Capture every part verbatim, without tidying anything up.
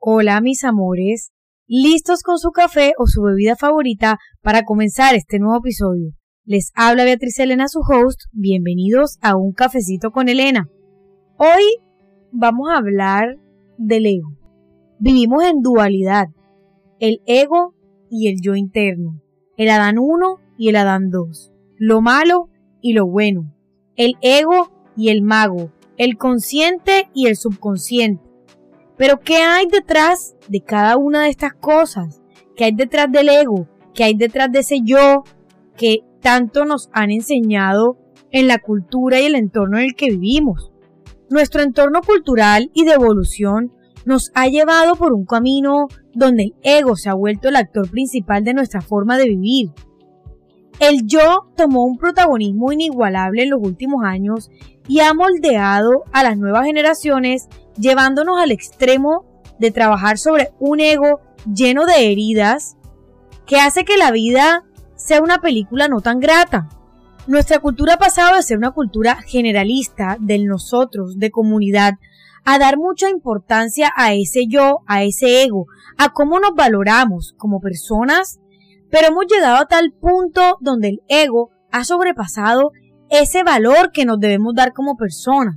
Hola mis amores, listos con su café o su bebida favorita para comenzar este nuevo episodio. Les habla Beatriz Elena, su host. Bienvenidos a Un Cafecito con Elena. Hoy vamos a hablar del ego. Vivimos en dualidad, el ego y el yo interno, el Adán uno y el Adán dos, lo malo y lo bueno, el ego y el mago, el consciente y el subconsciente. Pero ¿qué hay detrás de cada una de estas cosas? ¿Qué hay detrás del ego? ¿Qué hay detrás de ese yo que tanto nos han enseñado en la cultura y el entorno en el que vivimos? Nuestro entorno cultural y de evolución nos ha llevado por un camino donde el ego se ha vuelto el actor principal de nuestra forma de vivir. El yo tomó un protagonismo inigualable en los últimos años y ha moldeado a las nuevas generaciones, llevándonos al extremo de trabajar sobre un ego lleno de heridas que hace que la vida sea una película no tan grata. Nuestra cultura ha pasado de ser una cultura generalista del nosotros, de comunidad, a dar mucha importancia a ese yo, a ese ego, a cómo nos valoramos como personas, pero hemos llegado a tal punto donde el ego ha sobrepasado ese valor que nos debemos dar como personas.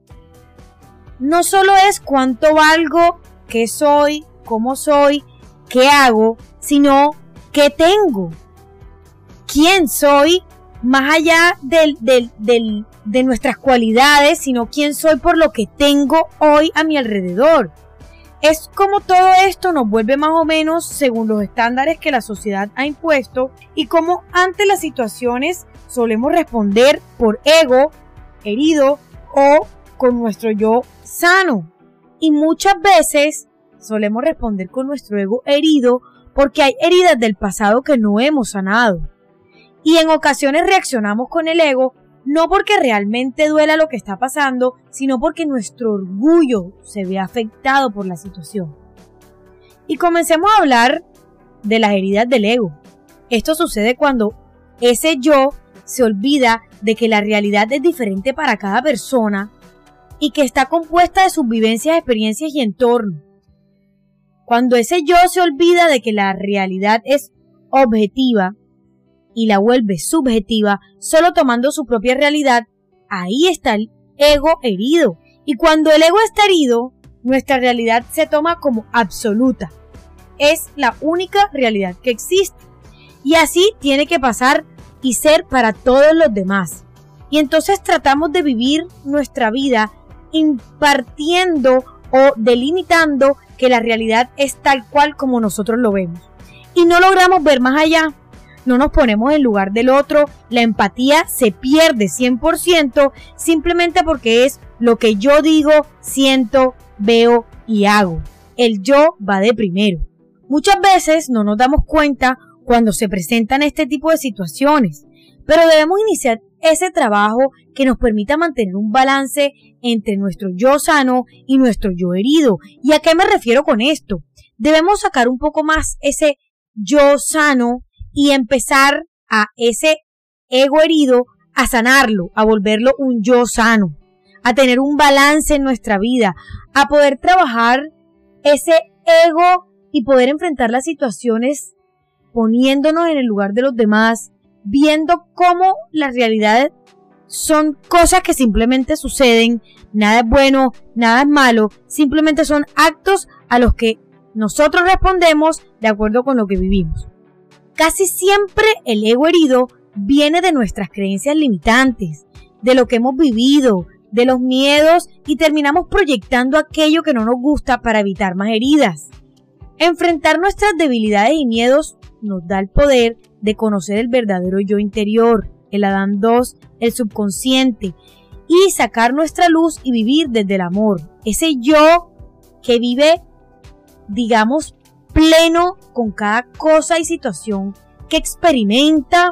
No solo es cuánto valgo, qué soy, cómo soy, qué hago, sino qué tengo, quién soy, más allá del, del, del, de nuestras cualidades, sino quién soy por lo que tengo hoy a mi alrededor. Es como todo esto nos vuelve más o menos según los estándares que la sociedad ha impuesto y como ante las situaciones solemos responder por ego, herido o con nuestro yo sano. Y muchas veces solemos responder con nuestro ego herido porque hay heridas del pasado que no hemos sanado. Y en ocasiones reaccionamos con el ego no porque realmente duela lo que está pasando, sino porque nuestro orgullo se ve afectado por la situación. Y comencemos a hablar de las heridas del ego. Esto sucede cuando ese yo se olvida de que la realidad es diferente para cada persona y que está compuesta de sus vivencias, experiencias y entorno. Cuando ese yo se olvida de que la realidad es objetiva y la vuelve subjetiva, solo tomando su propia realidad, ahí está el ego herido. Y cuando el ego está herido, nuestra realidad se toma como absoluta. Es la única realidad que existe. Y así tiene que pasar y ser para todos los demás. Y entonces tratamos de vivir nuestra vida impartiendo o delimitando que la realidad es tal cual como nosotros lo vemos. Y no logramos ver más allá. No nos ponemos en lugar del otro, la empatía se pierde cien por ciento simplemente porque es lo que yo digo, siento, veo y hago. El yo va de primero. Muchas veces no nos damos cuenta cuando se presentan este tipo de situaciones, pero debemos iniciar ese trabajo que nos permita mantener un balance entre nuestro yo sano y nuestro yo herido. ¿Y a qué me refiero con esto? Debemos sacar un poco más ese yo sano y empezar a ese ego herido a sanarlo, a volverlo un yo sano, a tener un balance en nuestra vida, a poder trabajar ese ego y poder enfrentar las situaciones poniéndonos en el lugar de los demás, viendo cómo las realidades son cosas que simplemente suceden, nada es bueno, nada es malo, simplemente son actos a los que nosotros respondemos de acuerdo con lo que vivimos. Casi siempre el ego herido viene de nuestras creencias limitantes, de lo que hemos vivido, de los miedos y terminamos proyectando aquello que no nos gusta para evitar más heridas. Enfrentar nuestras debilidades y miedos nos da el poder de conocer el verdadero yo interior, el Adán dos, el subconsciente, y sacar nuestra luz y vivir desde el amor. Ese yo que vive, digamos, pleno con cada cosa y situación que experimenta,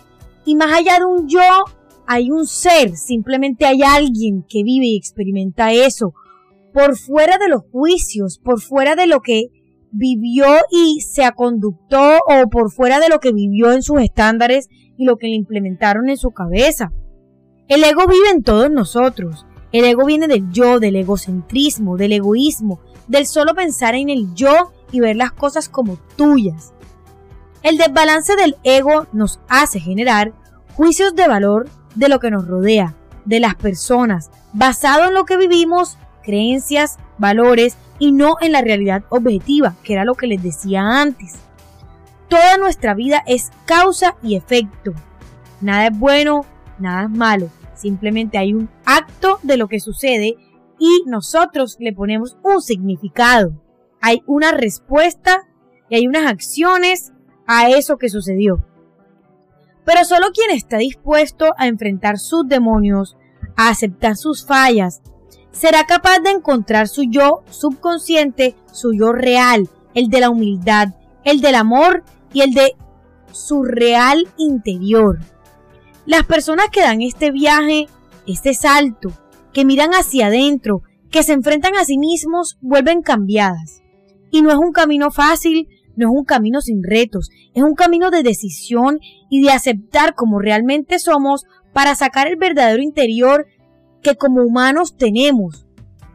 y más allá de un yo hay un ser, simplemente hay alguien que vive y experimenta eso, por fuera de los juicios, por fuera de lo que vivió y se aconductó o por fuera de lo que vivió en sus estándares y lo que le implementaron en su cabeza. El ego vive en todos nosotros. El ego viene del yo, del egocentrismo, del egoísmo, del solo pensar en el yo y ver las cosas como tuyas. El desbalance del ego nos hace generar juicios de valor de lo que nos rodea, de las personas, basado en lo que vivimos, creencias, valores y no en la realidad objetiva, que era lo que les decía antes. Toda nuestra vida es causa y efecto. Nada es bueno, nada es malo. Simplemente hay un acto de lo que sucede y nosotros le ponemos un significado. Hay una respuesta y hay unas acciones a eso que sucedió. Pero solo quien está dispuesto a enfrentar sus demonios, a aceptar sus fallas, será capaz de encontrar su yo subconsciente, su yo real, el de la humildad, el del amor y el de su real interior. Las personas que dan este viaje, este salto, que miran hacia adentro, que se enfrentan a sí mismos, vuelven cambiadas. Y no es un camino fácil, no es un camino sin retos, es un camino de decisión y de aceptar como realmente somos para sacar el verdadero interior que como humanos tenemos.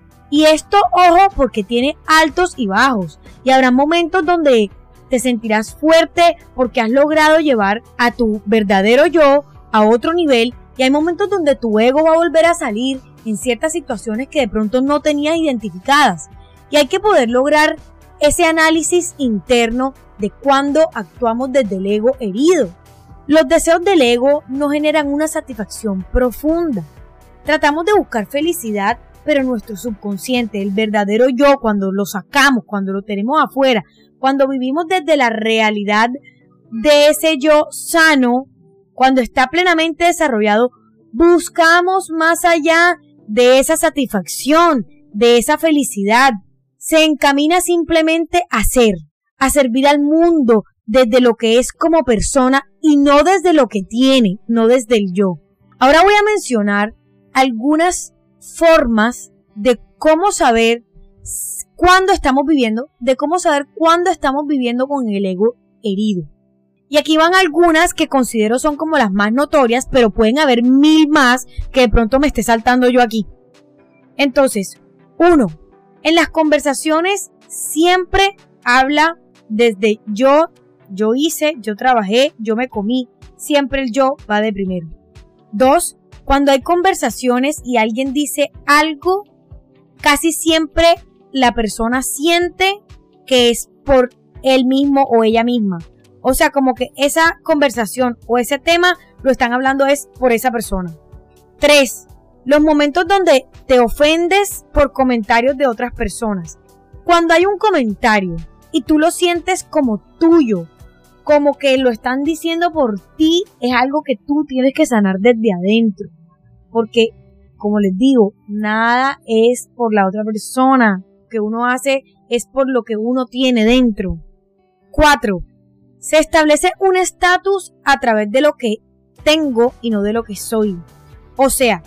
Y esto, ojo, porque tiene altos y bajos. Y habrá momentos donde te sentirás fuerte porque has logrado llevar a tu verdadero yo a otro nivel. Y hay momentos donde tu ego va a volver a salir en ciertas situaciones que de pronto no tenías identificadas. Y hay que poder lograr ese análisis interno de cuando actuamos desde el ego herido. Los deseos del ego no generan una satisfacción profunda. Tratamos de buscar felicidad, pero nuestro subconsciente, el verdadero yo, cuando lo sacamos, cuando lo tenemos afuera, cuando vivimos desde la realidad de ese yo sano, cuando está plenamente desarrollado, buscamos más allá de esa satisfacción, de esa felicidad. Se encamina simplemente a ser, a servir al mundo desde lo que es como persona y no desde lo que tiene, no desde el yo. Ahora voy a mencionar algunas formas de cómo saber cuándo estamos viviendo, de cómo saber cuándo estamos viviendo con el ego herido. Y aquí van algunas que considero son como las más notorias, pero pueden haber mil más que de pronto me esté saltando yo aquí. Entonces, uno, en las conversaciones siempre habla desde yo, yo hice, yo trabajé, yo me comí. Siempre el yo va de primero. Dos, cuando hay conversaciones y alguien dice algo, casi siempre la persona siente que es por él mismo o ella misma. O sea, como que esa conversación o ese tema lo están hablando es por esa persona. Tres, los momentos donde te ofendes por comentarios de otras personas. Cuando hay un comentario y tú lo sientes como tuyo, como que lo están diciendo por ti, es algo que tú tienes que sanar desde adentro. Porque, como les digo, nada es por la otra persona. Lo que uno hace es por lo que uno tiene dentro. Cuatro, se establece un estatus a través de lo que tengo y no de lo que soy. O sea,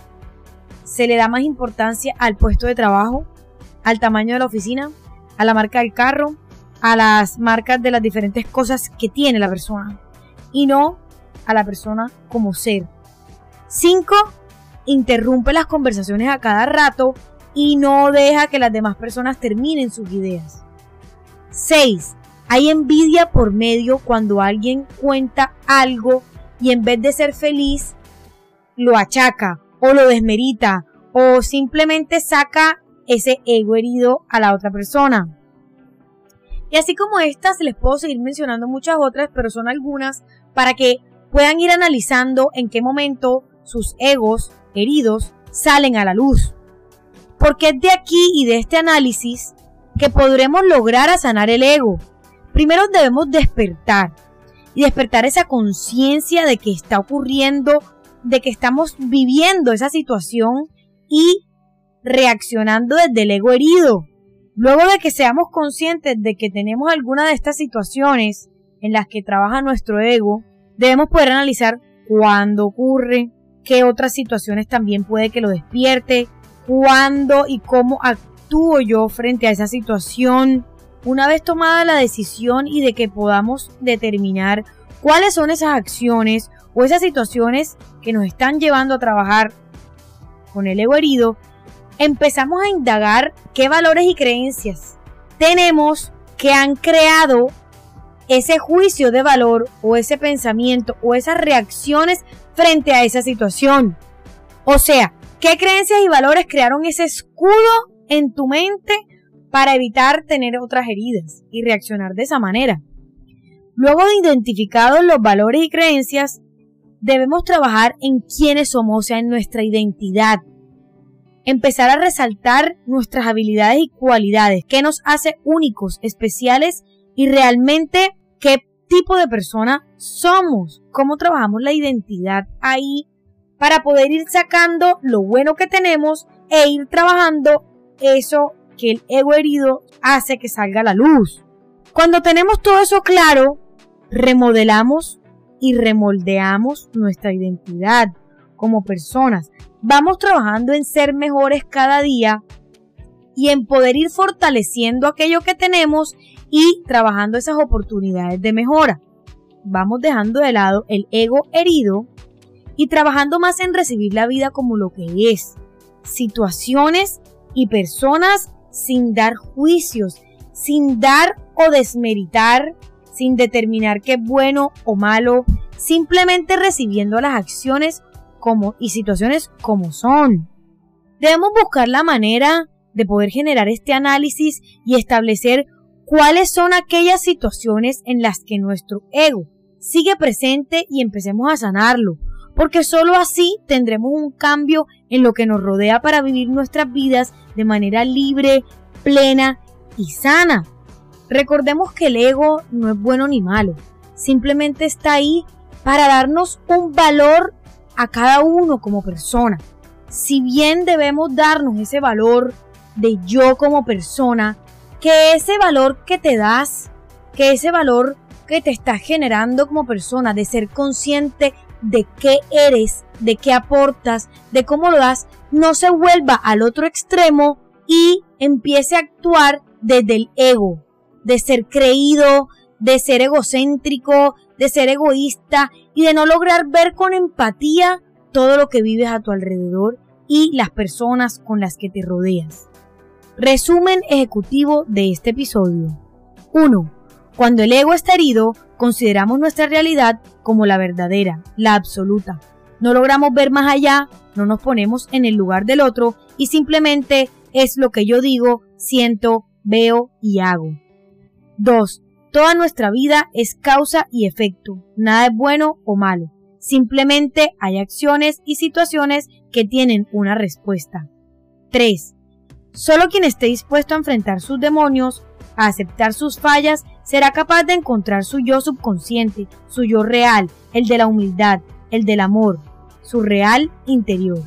se le da más importancia al puesto de trabajo, al tamaño de la oficina, a la marca del carro, a las marcas de las diferentes cosas que tiene la persona y no a la persona como ser. Cinco, interrumpe las conversaciones a cada rato y no deja que las demás personas terminen sus ideas. Seis, hay envidia por medio cuando alguien cuenta algo y en vez de ser feliz, lo achaca o lo desmerita o simplemente saca ese ego herido a la otra persona. Y así como estas, les puedo seguir mencionando muchas otras, pero son algunas para que puedan ir analizando en qué momento sus egos heridos salen a la luz. Porque es de aquí y de este análisis que podremos lograr a sanar el ego. Primero debemos despertar y despertar esa conciencia de que está ocurriendo, de que estamos viviendo esa situación y reaccionando desde el ego herido. Luego de que seamos conscientes de que tenemos alguna de estas situaciones en las que trabaja nuestro ego, debemos poder analizar cuándo ocurre, qué otras situaciones también puede que lo despierte, cuándo y cómo actúo yo frente a esa situación. Una vez tomada la decisión y de que podamos determinar cuáles son esas acciones o esas situaciones que nos están llevando a trabajar con el ego herido, empezamos a indagar qué valores y creencias tenemos que han creado ese juicio de valor o ese pensamiento o esas reacciones frente a esa situación. O sea, ¿qué creencias y valores crearon ese escudo en tu mente para evitar tener otras heridas y reaccionar de esa manera? Luego de identificados los valores y creencias, debemos trabajar en quiénes somos, o sea, en nuestra identidad. Empezar a resaltar nuestras habilidades y cualidades, qué nos hace únicos, especiales y realmente qué tipo de persona somos, cómo trabajamos la identidad ahí para poder ir sacando lo bueno que tenemos e ir trabajando eso que el ego herido hace que salga a la luz. Cuando tenemos todo eso claro, remodelamos y remoldeamos nuestra identidad como personas. Vamos trabajando en ser mejores cada día y en poder ir fortaleciendo aquello que tenemos y trabajando esas oportunidades de mejora. Vamos dejando de lado el ego herido y trabajando más en recibir la vida como lo que es. Situaciones y personas sin dar juicios, sin dar o desmeritar, sin determinar qué es bueno o malo, simplemente recibiendo las acciones como y situaciones como son. Debemos buscar la manera de poder generar este análisis y establecer cuáles son aquellas situaciones en las que nuestro ego sigue presente y empecemos a sanarlo, porque solo así tendremos un cambio en lo que nos rodea para vivir nuestras vidas de manera libre, plena y sana. Recordemos que el ego no es bueno ni malo, simplemente está ahí para darnos un valor a cada uno como persona. Si bien debemos darnos ese valor de yo como persona, que ese valor que te das, que ese valor que te estás generando como persona, de ser consciente de qué eres, de qué aportas, de cómo lo das, no se vuelva al otro extremo y empiece a actuar desde el ego, de ser creído, de ser egocéntrico, de ser egoísta y de no lograr ver con empatía todo lo que vives a tu alrededor y las personas con las que te rodeas. Resumen ejecutivo de este episodio. uno. Cuando el ego está herido, consideramos nuestra realidad como la verdadera, la absoluta. No logramos ver más allá, no nos ponemos en el lugar del otro y simplemente es lo que yo digo, siento, veo y hago. dos. Toda nuestra vida es causa y efecto, nada es bueno o malo. Simplemente hay acciones y situaciones que tienen una respuesta. tres. Solo quien esté dispuesto a enfrentar sus demonios, a aceptar sus fallas, será capaz de encontrar su yo subconsciente, su yo real, el de la humildad, el del amor, su real interior.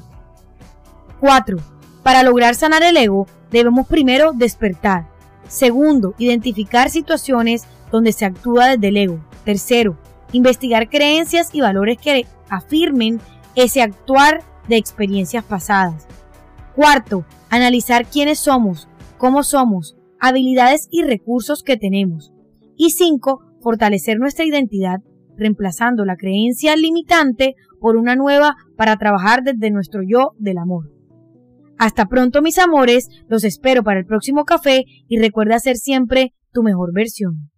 cuatro. Para lograr sanar el ego, debemos primero despertar. Segundo, identificar situaciones donde se actúa desde el ego. Tercero, investigar creencias y valores que afirmen ese actuar de experiencias pasadas. Cuarto, analizar quiénes somos, cómo somos, habilidades y recursos que tenemos. Y cinco, fortalecer nuestra identidad, reemplazando la creencia limitante por una nueva para trabajar desde nuestro yo del amor. Hasta pronto, mis amores, los espero para el próximo café y recuerda ser siempre tu mejor versión.